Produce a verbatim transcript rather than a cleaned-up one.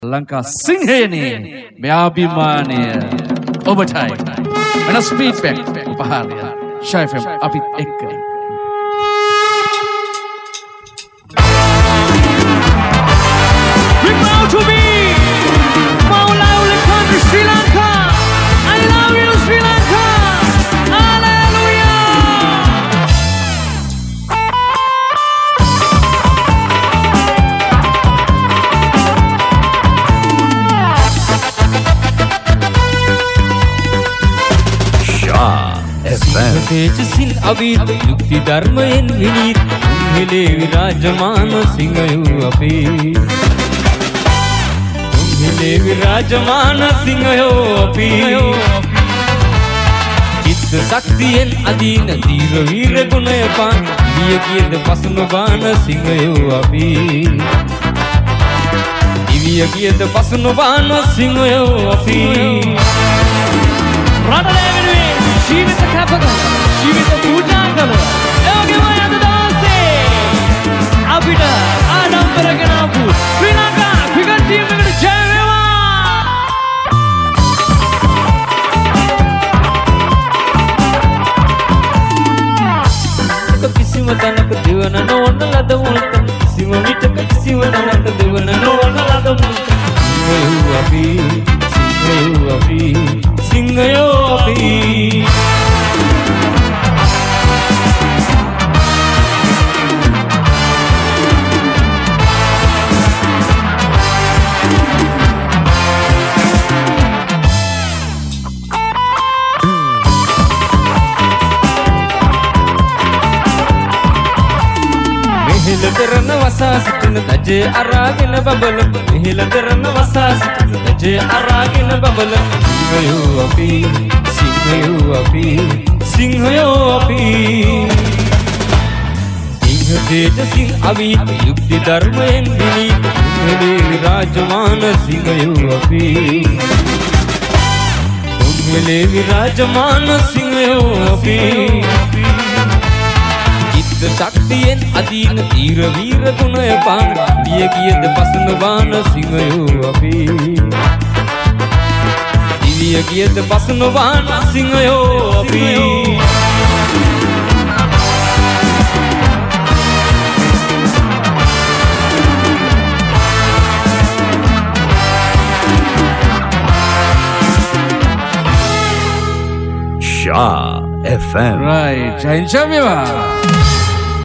ලංකා සිංහයනේ මේ අභිමානය ඔබටයි වෙනස් ෆීඩ්බැක් උපහාරය ෂයි එෆ් එම් අපිත් එක්ක We're proud to be Maulaula country Sri Lanka. I love you Sri Lanka. Hallelujah. तेजसिन Avith युक्ति धर्मयन विनीत तुम्हेले विराजमान सिंहयो अपि तुम्हेले विराजमान सिंहयो अपि चित्त शक्तियन अधीन धीर वीर गुणय पान दिय कियद पसुन बाण सिंहयो अपि दिव्य कियद पसुन बाण सिंहयो अपि රටලේ ජීවිත කැපකල ජීවිත පූජා කළ එවගේම අද දවසේ අපිට ආඩම්බර ගෙනාවු ශ්‍රී ලංකා ක්‍රිකට් ටීම් එකට ජය වේවා. කිසිම තැනක දෙවන නොවන ලද මුල්ත කිසිම විටක කිසිම තැනක දෙවන නොවන ලද මුල්ත සිංහයෝ අපි සිංහයෝ අපි සිංහයෝ අපි මෙහෙල කරන වසා සිටින දජේ අරාගෙන බබල මෙහෙල කරන වසා සිටින දජේ අරාගෙන බබල සිංහයෝ අපි සිංහයෝ අපි සිංහයෝ අපි සිංහ තේජසින් අවීත යුක්ති ධර්මයෙන් විනීත තුන්වෙලේ විරාජමාන සිංහයෝ අපි තුන්වෙලේ විරාජමාන සිංහයෝ අපි ශක්තියෙන් අදීන තීර වීර ගුණය පාන දිය ගියද පසන වාන සිංහයෝ අපි දිවිය ගියද පසන වාන සිංහයෝ අපි Shah එෆ් එම් right ජයින් ජමීවා